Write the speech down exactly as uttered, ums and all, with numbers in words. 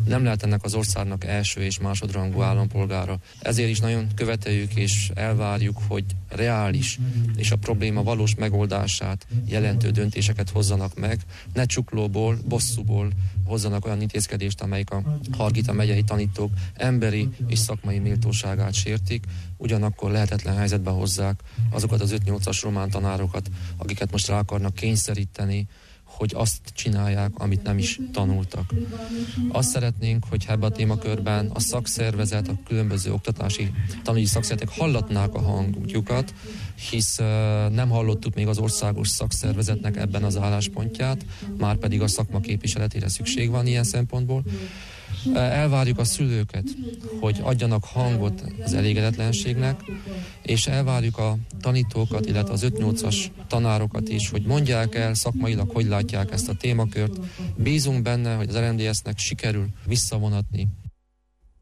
nem lehet ennek az országnak első és másodrangú állampolgára. Ezért is nagyon követeljük és elvárjuk, hogy reális és a probléma valós megoldását jelentő döntéseket hozzanak meg, ne csuklóból, bosszúból hozzanak olyan intézkedést, amelyik a Hargita megyei tanítók emberi és szakmai méltóságát sértik, ugyanakkor lehetetlen helyzetbe hozzák azokat az öt-nyolcas román tanárokat, akiket most rá akarnak kényszeríteni, hogy azt csinálják, amit nem is tanultak. Azt szeretnénk, hogy ebben a témakörben a szakszervezet, a különböző oktatási tanulói szakszervezetek hallatnák a hangjukat, hisz uh, nem hallottuk még az országos szakszervezetnek ebben az álláspontját, már pedig a szakma képviseletére szükség van ilyen szempontból. Elvárjuk a szülőket, hogy adjanak hangot az elégedetlenségnek, és elvárjuk a tanítókat, illetve az öt-nyolcas tanárokat is, hogy mondják el szakmailag, hogy látják ezt a témakört. Bízunk benne, hogy az er em dé es-nek sikerül visszavonatni